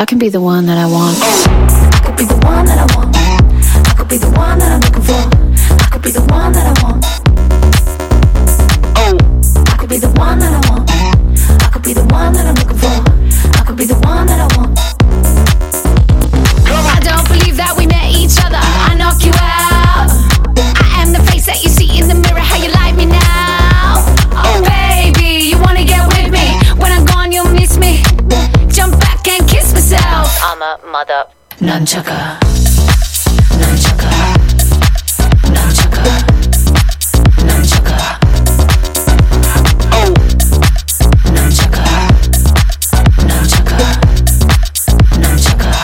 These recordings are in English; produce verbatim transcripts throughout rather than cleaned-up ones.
can be the one that I want. I could be the one that I want. I could be the one that I'm looking for. I could be the one that I want. Oh, I could be the one that I want. I could be the one that I'm looking for. I could be the one that I want. I don't believe that we met each other. I knock you out. I am the face that you see in the mirror. How you like me now? Oh baby, you wanna get with me? When I'm gone, you'll miss me. Jump back and kiss myself. I'm a mother nunchucker. Nunchucker. Nunchucker. Nunchucker. Oh. Nunchucker. Nunchucker. Nunchucker.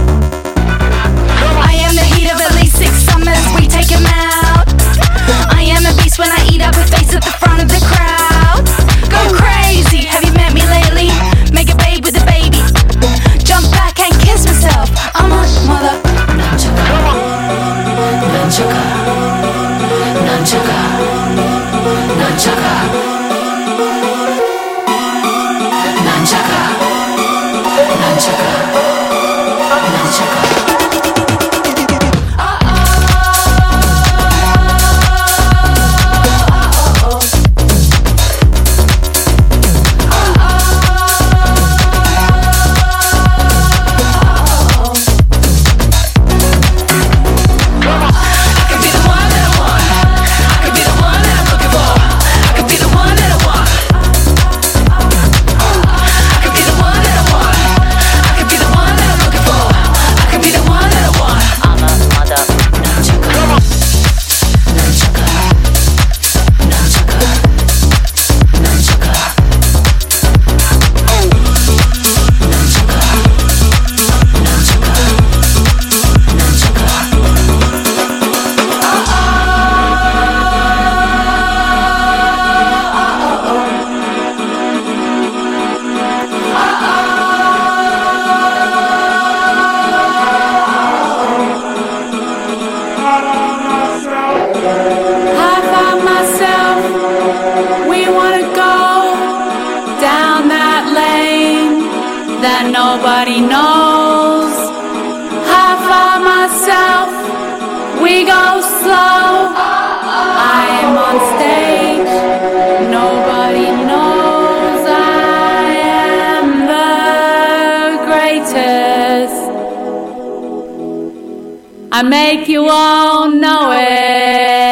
I am the heat of at least six summers. We take 'em out. I am a beast when I eat up a face at the front of the crowd. Go crazy. Have you met me lately? Make a babe with a baby. Jump back and kiss myself. I'm a mother nunchucker. Nunchucker. Nunchucker. Nunchucker. Nunchucker. Nunchucker. Nunchucker. Nobody knows. I find myself. We go slow. I am on stage. Nobody knows I am the greatest. I make you all know it.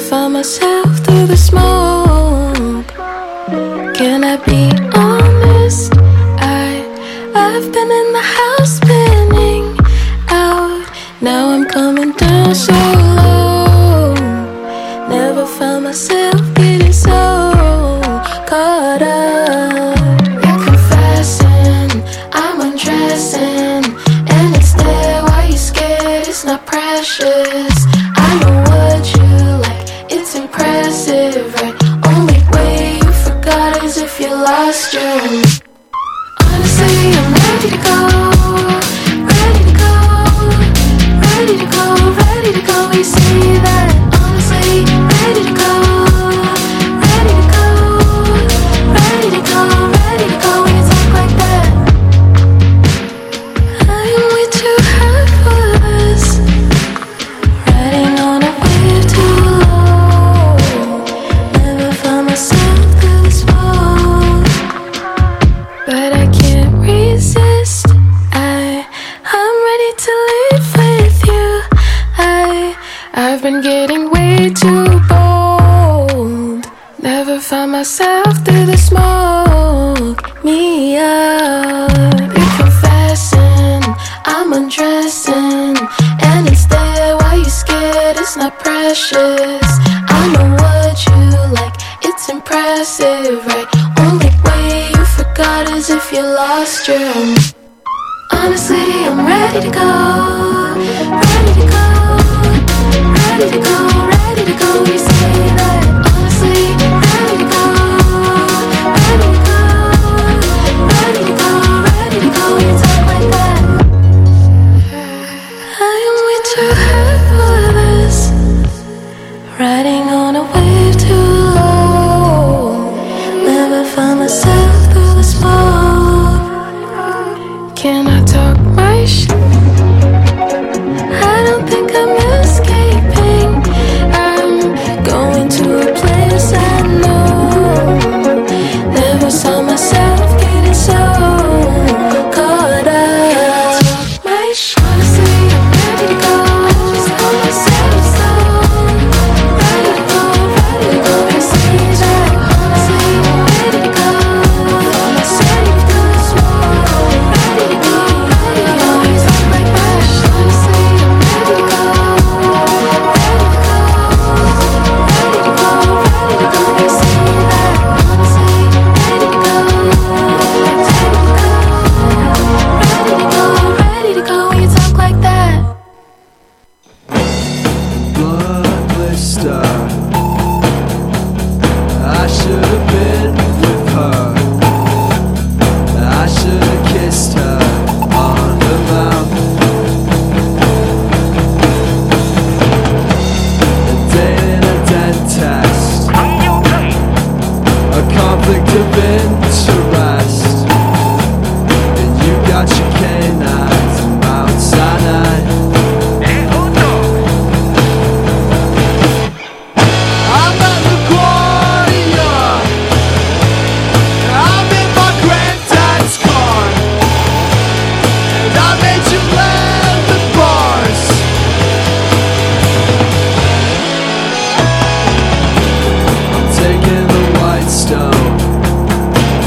find myself through the smoke. Can I be honest? I, I've been in the house spinning out. Now I'm coming down so low. Never found myself getting so caught up. You're confessing, I'm undressing, and it's there. Why you scared? It's not precious. I know what you like, it's impressive, right? Only way you forgot is if you lost your own. Honestly, I'm ready to go, ready to go, ready to go, ready to go. You say that. Honestly, ready to go, ready to go, ready to go, ready to go. When you talk like that, I'm way too hot for this. Riding on a wave too low. Never found myself through this fall, but I can't resist. I, I'm ready to live with you. I, I've been getting way too bold. Never found myself through the smoke. Me up. You're confessing, I'm undressing, and it's there. Why you scared? It's not precious. I know what you like, it's impressive, right? Only way you forgot is if you lost your own. Honestly, I'm ready to go, ready to go, ready to go, ready to go. You say that. Honestly, ready to go, ready to go, ready to go, ready to go. You talk like that. I am way too hot for this. Riding on a wave too low. Never found myself through the smoke. Can I talk my shit? I don't think I'm escaping. I'm going to a place I know. Never saw myself getting so caught up. My shit. Honestly, I'm ready to go. Just call myself so ready to go, ready to go. You say that. Honestly, I'm ready to go. Found myself through the smoke. Ready to go, ready to go. You talk like that. Honestly, I'm ready to go, ready to go, ready to go, ready to go. You say that. Honestly, ready to go, ready to go, ready to go, ready to go. You talk like that. Blood blister. I should have been with her. I should have kissed her on the mouth. A day in a dentist. A conflict of interest. And you got your canines and Mount Sinai. I'm at LaGuardia. I'm in my granddad's car, and I made you land the bars. I'm taking the white stone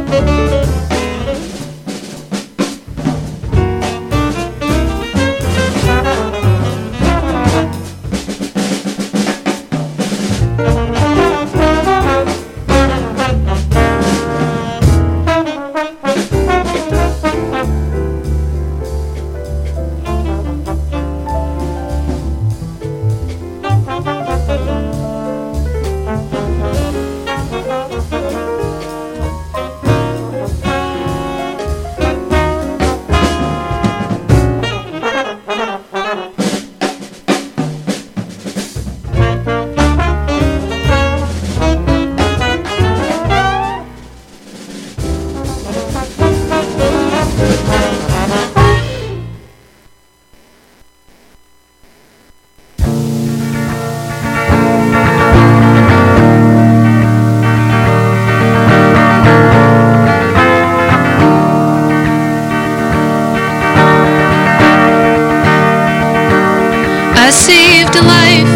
I saved a life.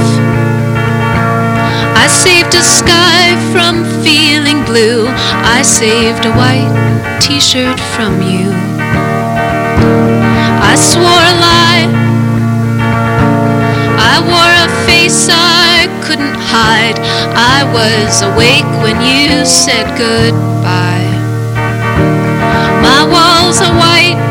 I saved a sky from feeling blue. I saved a white t-shirt from you. I swore a lie. I wore a face I couldn't hide. I was awake when you said goodbye. My walls are white.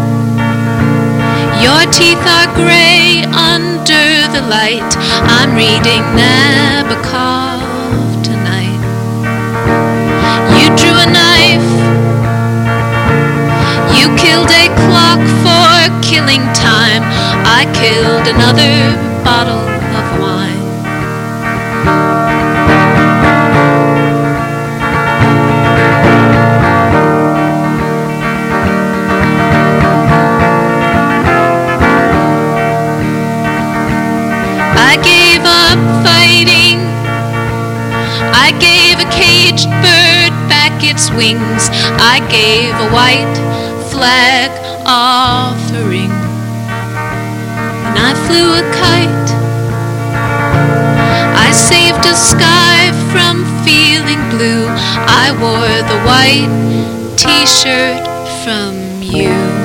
Your teeth are gray under the light. I'm reading Nabokov tonight. You drew a knife. You killed a clock for killing time. I killed another bottle of wine. I gave up fighting. I gave a caged bird back its wings. I gave a white flag offering. And I flew a kite. I saved a sky from feeling blue. I wore the white t-shirt from you.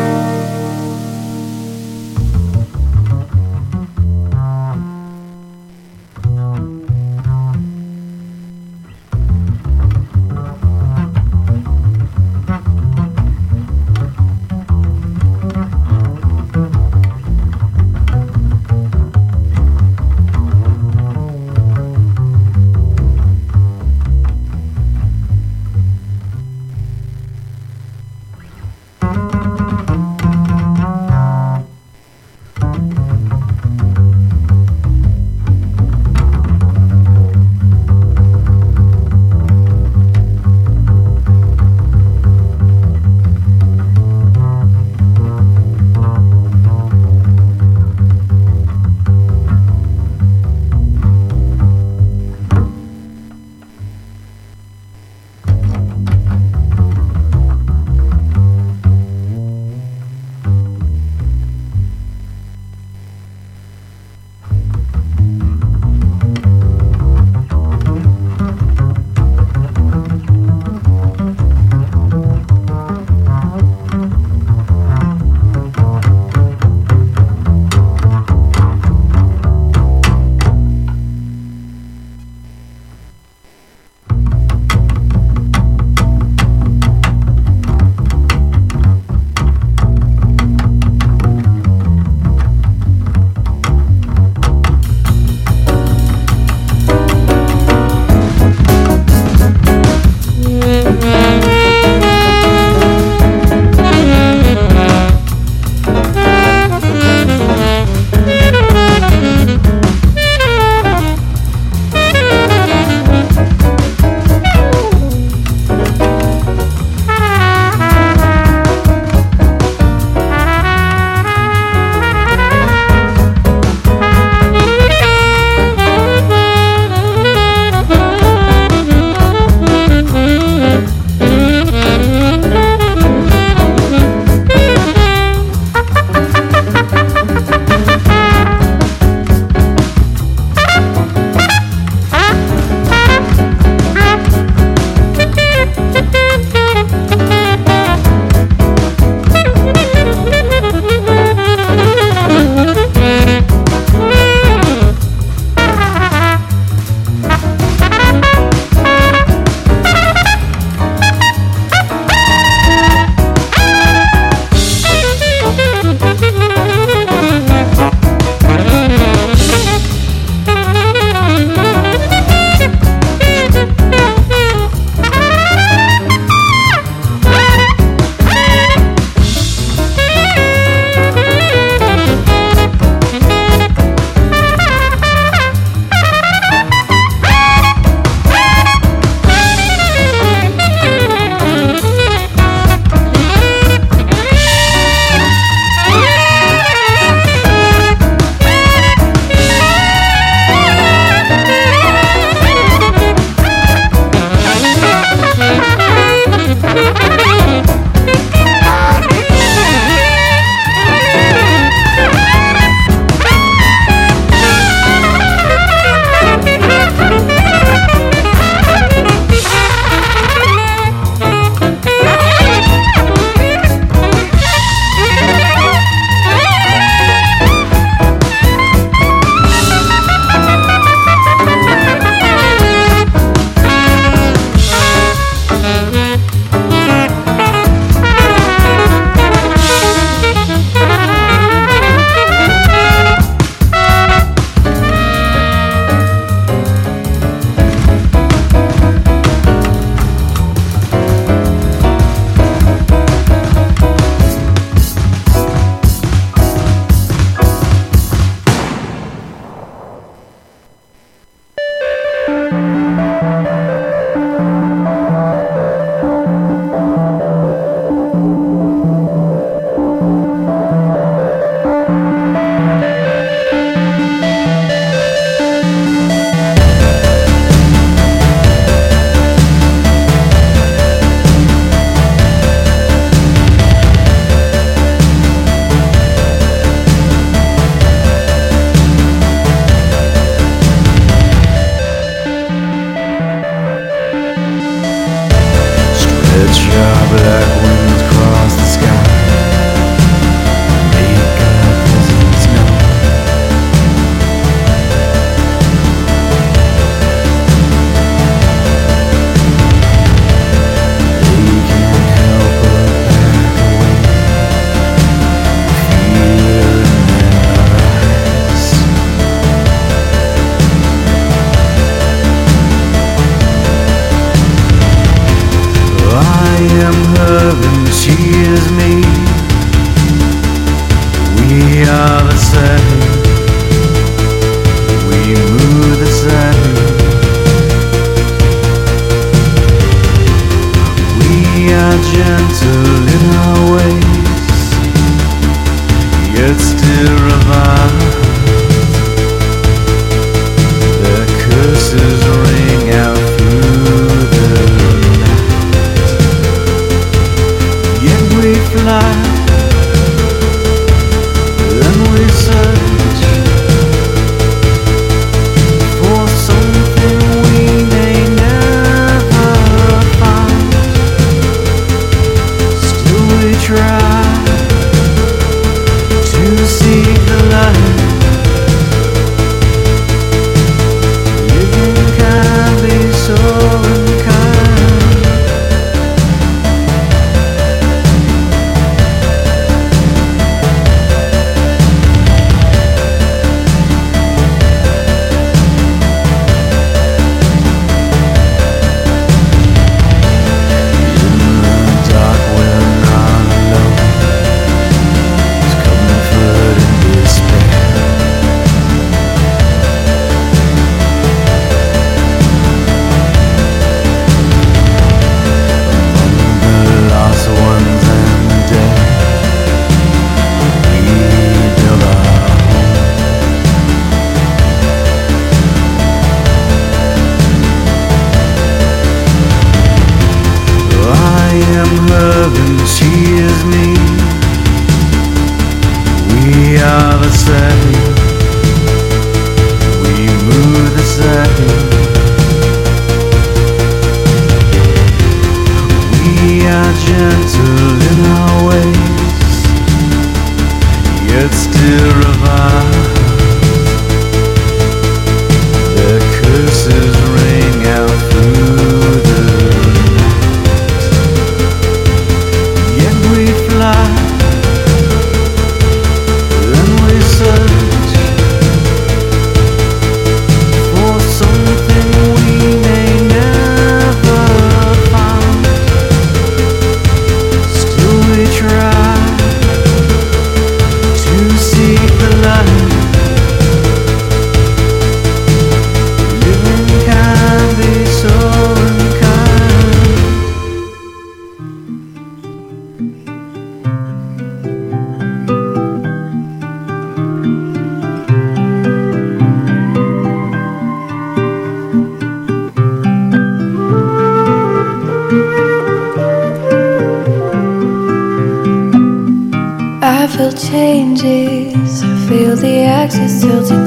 Changes, I feel the axis tilting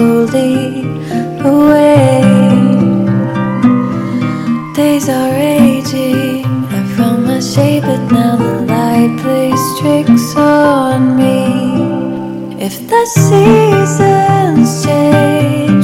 slowly away. Days are aging, I found my shape, but now the light plays tricks on me. If the seasons change,